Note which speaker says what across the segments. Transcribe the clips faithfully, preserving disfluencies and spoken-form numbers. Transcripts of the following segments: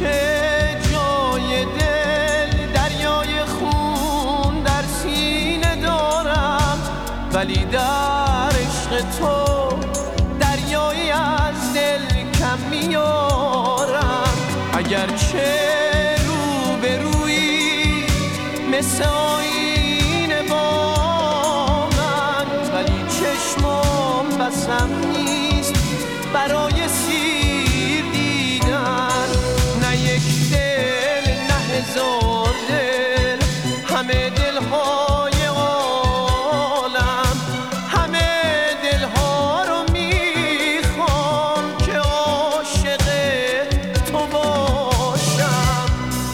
Speaker 1: که جای دل دریای خون در سینه دارم، ولی در عشق تو دریایی از دل کم میارم. اگرچه رو به روی مثل آینه با من، ولی چشمام بسم نیست برای سیر دیدن. نه یک دل نه هزار دل، همه دلهای عالم، همه دلها رو میخوام که عاشق تو باشم.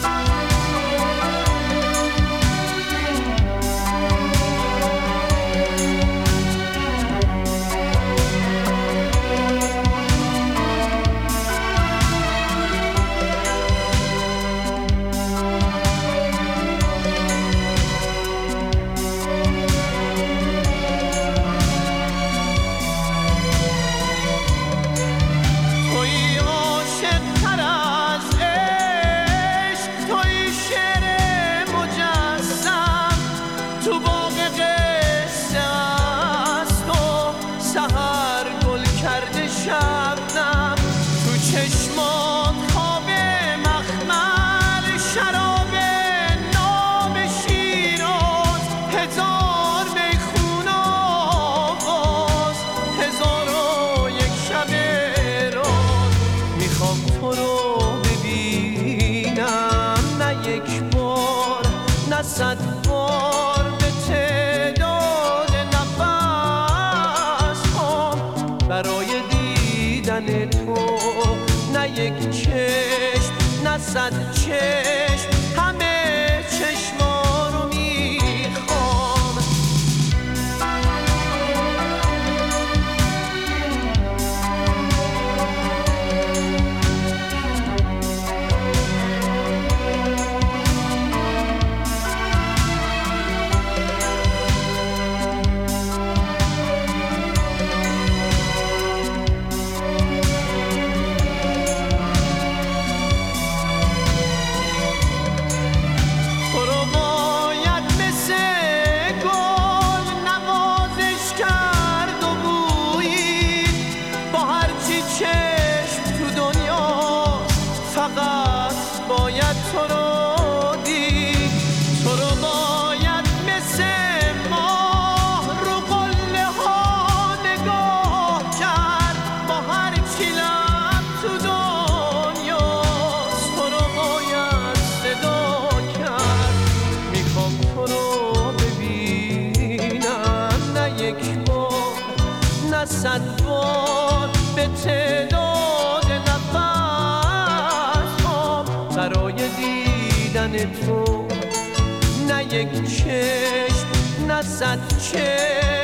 Speaker 1: شبنم تو چشمات خواب مخمل، شراب ناب شیراز، هزار میخون آواز، هزار و یک شب راز. میخوام تو رو ببینم، نه یک بار نه صد بار، به تعداد نفس هم برای دیدن تو. نه یک چشم نه صد چشم، همه چشما رو میخوام. باید تو رو دید، تو رو باید مثل ماه رو قله ها نگاه کرد، با هر چی لب تو دنیاست تو رو باید صدا کرد. میخوام تو رو ببینم، نه یک بار نه صد بار، به تعداد برای دیدن تو. نه یک چشم نه صد چشم،